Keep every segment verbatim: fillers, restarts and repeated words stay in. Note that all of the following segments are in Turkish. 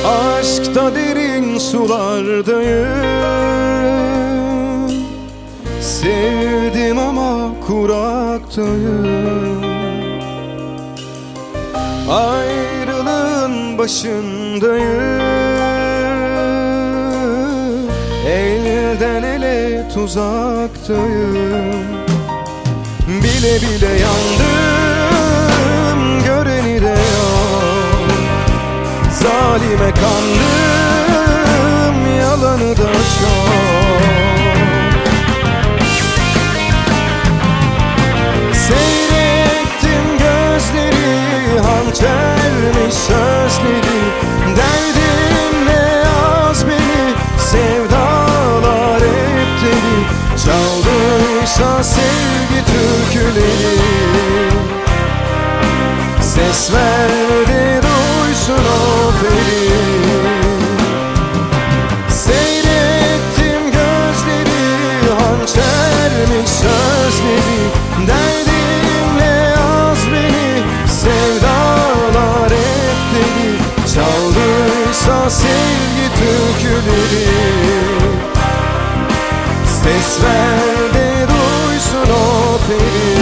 Aşkta derin sulardayım, sevdim ama kuraktayım. Ayrılığın başındayım, elden ele tuzaktayım. Bile bile yandım, göreni de yok. Zalime kandım, yalanı da çok. Seyrettim gözleri, hançermiş sözleri. Derdim ne yaz beni, sevdalar hep deli. Çaldıysa sevgi türküleri, ses ver de duysun o peri. Seyrettim gözleri, hançermiş sözleri. Derdimle yaz beni, sevdalar hep deli. Çaldıysa sevgi türküleri, ses ver de duysun o peri.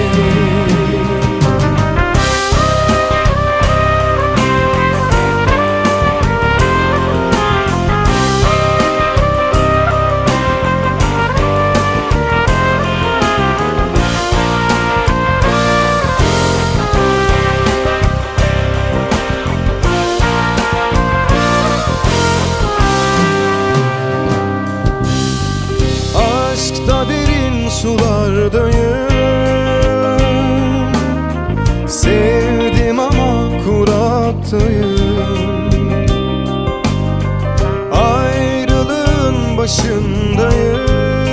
Aşkta derin sulardayım, sevdim ama kuraktayım. Ayrılığın başındayım,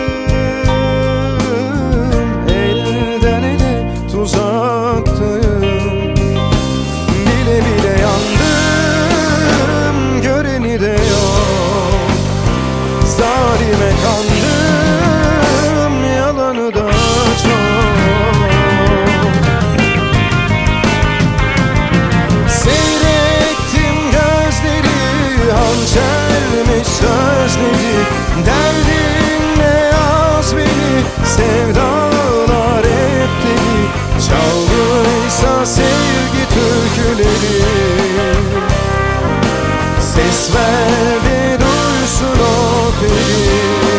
elden ele tuzaktayım. Bile bile yandım, göreni de yok. Zalime kandım, yalanı da çok. Seyrettim gözleri, hançermiş sözleri. Derdin ne yaz beni, sevdalar hep deli. Çaldıysa sevgi türküleri, ses ver de duysun o peri.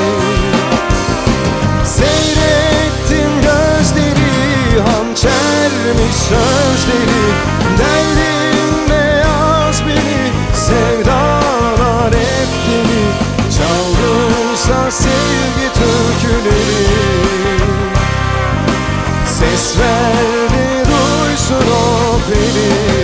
Seyrettim gözleri, hançermiş sözleri. Derdimle yaz beni, sevdalar hep deli. Çaldıysa sevgi türküleri, ses ver de duysun o peri.